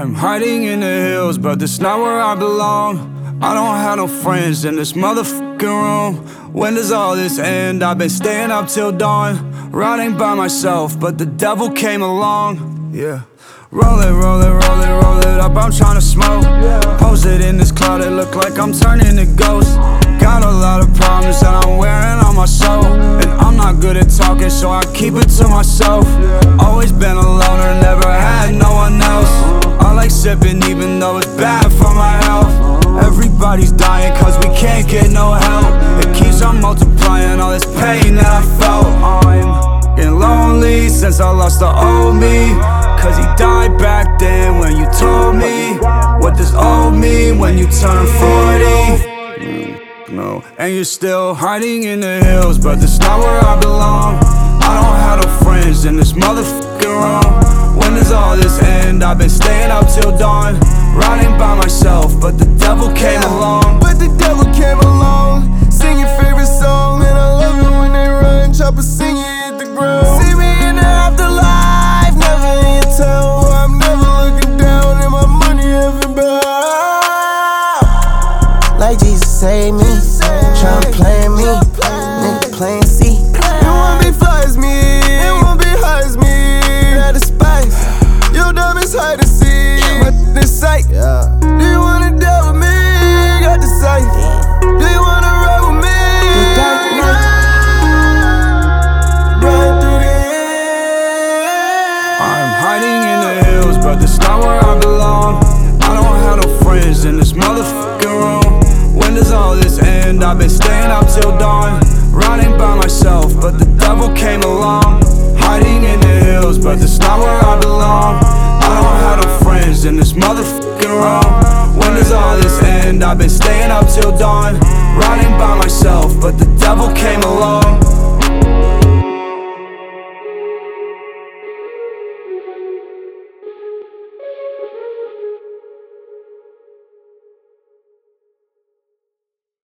I'm hiding in the hills, but that's not where I belong. I don't have no friends in this motherfucking room. When does all this end? I've been staying up till dawn, riding by myself, but the devil came along. Yeah. Roll it, roll it, roll it, roll it up, I'm tryna smoke. Posted in this cloud, it look like I'm turning to ghost. Got a lot of problems that I'm wearing on my soul, and I'm not good at talking, so I keep it to myself. Always been a loner, never had no one else. I like sipping even though it's bad for my health. Everybody's dying cause we can't get no help. It keeps on multiplying all this pain that I felt. I'm getting lonely since I lost the old me, cause he died back then when you told me what does old mean when you turn 40. No, and you're still hiding in the hills, but that's not where I belong. I don't have no friends in this motherfucking room. When does all this end? I've been staying up till dawn, riding by myself, but the devil came along. But the devil came along, sing your favorite song, and I love it when they run, chopper sing it hit the ground. See me in the afterlife, never in your town. I'm never looking down, and my money heaven bound. Like Jesus save me, tryna play me, nigga playing C. It won't be fly as me, it won't be high as me. That is spice, your dumb is hard to see. My this sight, do you wanna deal with me? Got the sight, do you wanna ride with me? The dark night, run through the air. I'm hiding in the hills, but that's not where I belong. I don't have no friends in this motherfucking room. When does all this end? I've been staying up till dawn, riding by myself, but the devil came along. Hiding in the hills, but that's not where I belong. I don't have no friends in this motherfucking room. When does all this end? I've been staying up till dawn, riding by myself, but the devil came along.